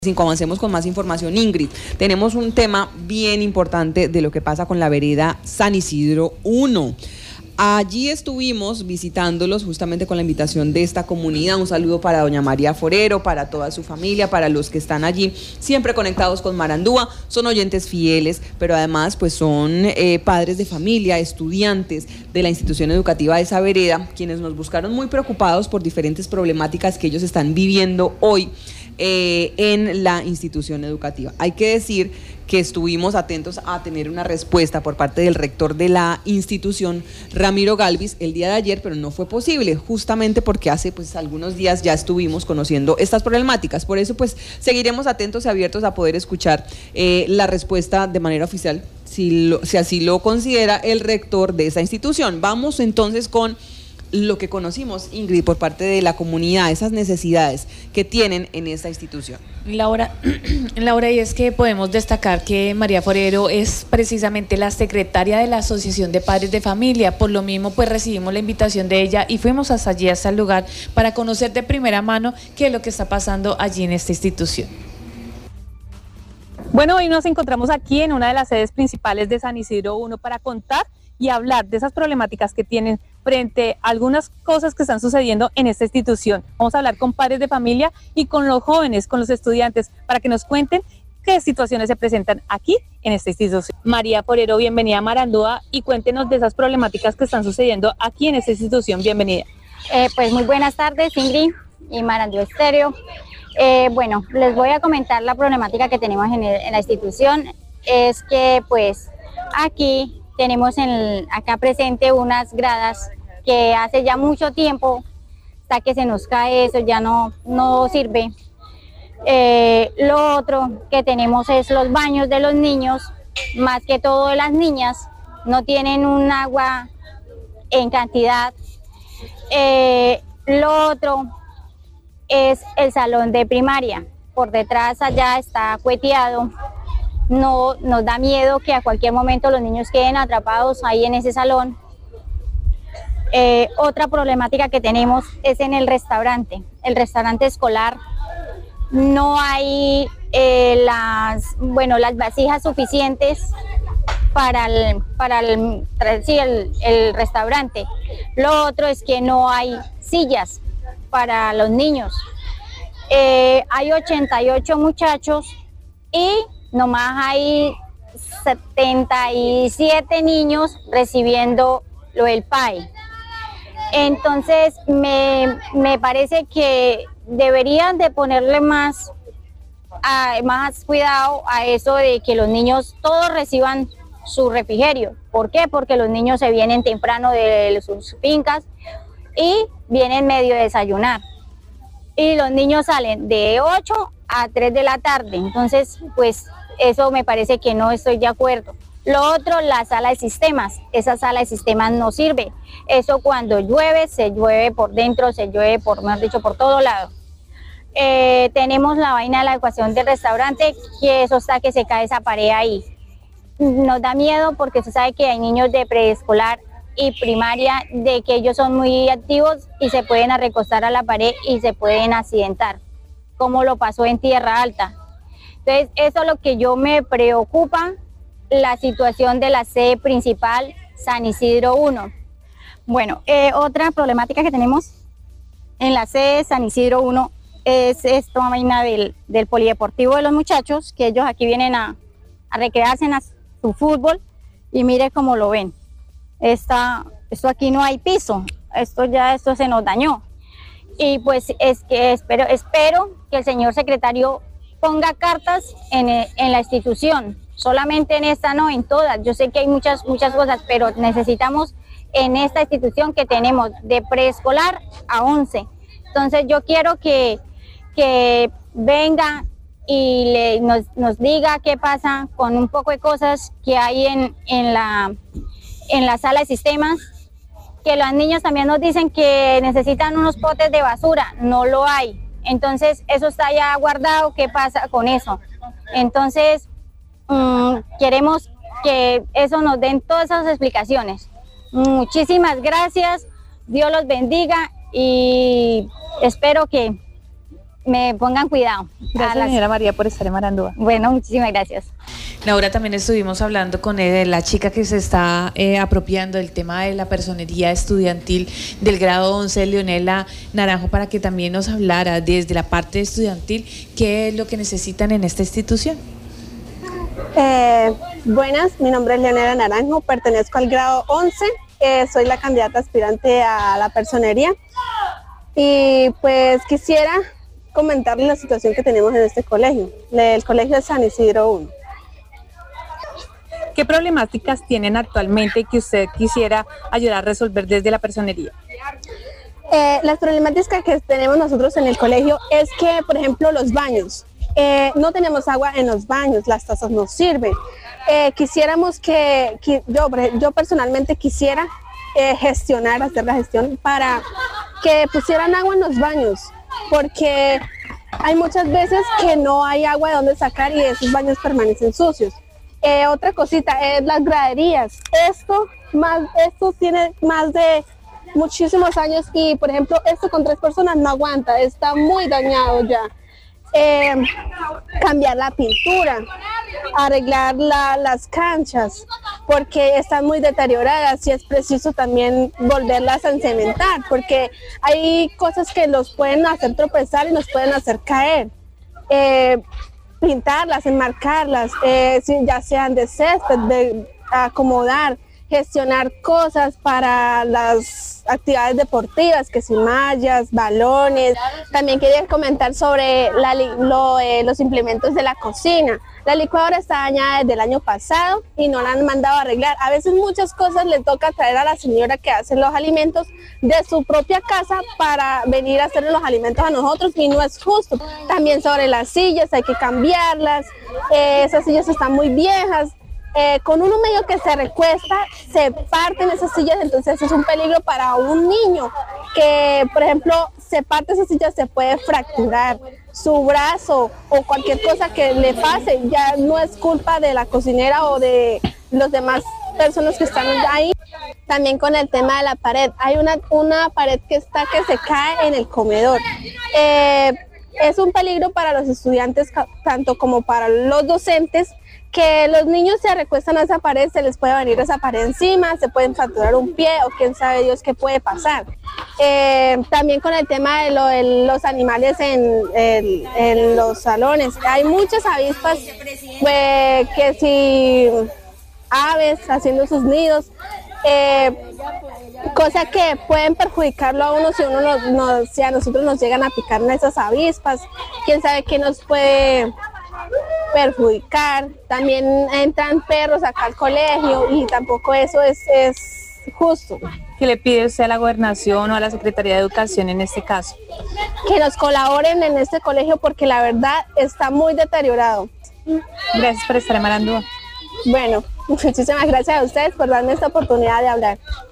Avancemos con más información. Ingrid, tenemos un tema bien importante de lo que pasa con la vereda San Isidro 1. Allí estuvimos visitándolos justamente con la invitación de esta comunidad. Un saludo para doña María Forero, para toda su familia, para los que están allí, siempre conectados con Marandúa. Son oyentes fieles, pero además pues son padres de familia, estudiantes de la institución educativa de esa vereda, quienes nos buscaron muy preocupados por diferentes problemáticas que ellos están viviendo hoy en la institución educativa. Hay que decir que estuvimos atentos a tener una respuesta por parte del rector de la institución, Ramiro Galvis, el día de ayer, pero no fue posible, justamente porque hace pues algunos días ya estuvimos conociendo estas problemáticas. Por eso pues seguiremos atentos y abiertos a poder escuchar la respuesta de manera oficial, si así lo considera el rector de esa institución. Vamos entonces con lo que conocimos, Ingrid, por parte de la comunidad, esas necesidades que tienen en esta institución. Laura, y es que podemos destacar que María Forero es precisamente la secretaria de la Asociación de Padres de Familia. Por lo mismo, pues recibimos la invitación de ella y fuimos hasta allí, hasta el lugar, para conocer de primera mano qué es lo que está pasando allí en esta institución. Bueno, hoy nos encontramos aquí en una de las sedes principales de San Isidro 1 para contar y hablar de esas problemáticas que tienen frente a algunas cosas que están sucediendo en esta institución. Vamos a hablar con padres de familia y con los jóvenes, con los estudiantes, para que nos cuenten qué situaciones se presentan aquí en esta institución. María Forero, bienvenida a Marandúa y cuéntenos de esas problemáticas que están sucediendo aquí en esta institución. Bienvenida. Pues muy buenas tardes, Ingrid y Marandúa Estéreo. Bueno, les voy a comentar la problemática que tenemos en la institución. Es que pues aquí tenemos acá presente unas gradas que hace ya mucho tiempo, hasta que se nos cae eso, ya no sirve. Lo otro que tenemos es los baños de los niños, más que todo de las niñas, no tienen un agua en cantidad. Lo otro es el salón de primaria, por detrás allá está cueteado. No, nos da miedo que a cualquier momento los niños queden atrapados ahí en ese salón. Otra problemática que tenemos es en el restaurante escolar. No hay las vasijas suficientes para el restaurante. Lo otro es que no hay sillas para los niños. Hay 88 muchachos y nomás hay 77 niños recibiendo el PAE. Entonces me parece que deberían de ponerle más cuidado a eso de que los niños todos reciban su refrigerio. ¿Por qué? Porque los niños se vienen temprano de sus fincas y vienen medio a desayunar. Y los niños salen de 8 a 3 de la tarde. Entonces, pues eso me parece que no estoy de acuerdo. Lo otro, la sala de sistemas. Esa sala de sistemas no sirve. Eso cuando llueve, se llueve por dentro, se llueve por todo lado. Tenemos la vaina de la ecuación del restaurante, que eso está que se cae esa pared ahí. Nos da miedo porque se sabe que hay niños de preescolar y primaria, de que ellos son muy activos y se pueden recostar a la pared y se pueden accidentar, como lo pasó en Tierra Alta. Entonces, eso es lo que yo me preocupa, la situación de la sede principal San Isidro 1. Bueno, otra problemática que tenemos en la sede San Isidro 1 es esta vaina del polideportivo de los muchachos, que ellos aquí vienen a recrearse en su fútbol y mire cómo lo ven. Esto aquí no hay piso, esto se nos dañó. Y pues es que espero que el señor secretario ponga cartas en la institución, solamente en esta, no en todas. Yo sé que hay muchas cosas, pero necesitamos en esta institución que tenemos de preescolar a 11. Entonces yo quiero que venga y nos diga qué pasa con un poco de cosas que hay en la sala de sistemas, que los niños también nos dicen que necesitan unos potes de basura, no lo hay. Entonces eso está ya guardado, ¿qué pasa con eso? Entonces queremos que eso nos den todas esas explicaciones. Muchísimas gracias, Dios los bendiga y espero que me pongan cuidado. Gracias, señora María, por estar en Marandúa. Bueno, muchísimas gracias. Laura, también estuvimos hablando con la chica que se está apropiando del tema de la personería estudiantil del grado 11, Leonela Naranjo, para que también nos hablara desde la parte estudiantil qué es lo que necesitan en esta institución. Buenas, mi nombre es Leonela Naranjo, pertenezco al grado 11, soy la candidata aspirante a la personería y pues quisiera comentarles la situación que tenemos en este colegio, el colegio de San Isidro 1. ¿Qué problemáticas tienen actualmente que usted quisiera ayudar a resolver desde la personería? Las problemáticas que tenemos nosotros en el colegio es que, por ejemplo, los baños. No tenemos agua en los baños, las tazas no sirven. Quisiéramos yo personalmente quisiera hacer la gestión para que pusieran agua en los baños, porque hay muchas veces que no hay agua de donde sacar y esos baños permanecen sucios. Otra cosita es las graderías. Esto tiene más de muchísimos años y, por ejemplo, esto con 3 personas no aguanta, está muy dañado ya. Cambiar la pintura, arreglar las canchas, porque están muy deterioradas y es preciso también volverlas a encementar, porque hay cosas que los pueden hacer tropezar y nos pueden hacer caer. Pintarlas, enmarcarlas, ya sean de césped, de acomodar, gestionar cosas para las actividades deportivas, que si mallas, balones. También quería comentar sobre los implementos de la cocina. La licuadora está dañada desde el año pasado y no la han mandado a arreglar. A veces muchas cosas le toca traer a la señora que hace los alimentos de su propia casa para venir a hacer los alimentos a nosotros y no es justo. También sobre las sillas hay que cambiarlas, esas sillas están muy viejas. Con uno medio que se recuesta, se parten esas sillas, entonces es un peligro para un niño que, por ejemplo, se parte esa silla, se puede fracturar su brazo o cualquier cosa que le pase, ya no es culpa de la cocinera o de los demás personas que están ahí. También con el tema de la pared, hay una pared que se cae en el comedor. Es un peligro para los estudiantes, tanto como para los docentes, que los niños se recuestan a esa pared, se les puede venir esa pared encima, se pueden fracturar un pie o quién sabe Dios qué puede pasar. También con el tema de los animales en los salones, hay muchas avispas, que si aves haciendo sus nidos, cosa que pueden perjudicarlo a uno si a nosotros nos llegan a picar esas avispas, quién sabe qué nos puede perjudicar. También entran perros acá al colegio y tampoco eso es justo. ¿Qué le pide usted a la gobernación o a la Secretaría de Educación en este caso? Que nos colaboren en este colegio porque la verdad está muy deteriorado. Gracias por estar en Marandúa. Bueno, muchísimas gracias a ustedes por darme esta oportunidad de hablar.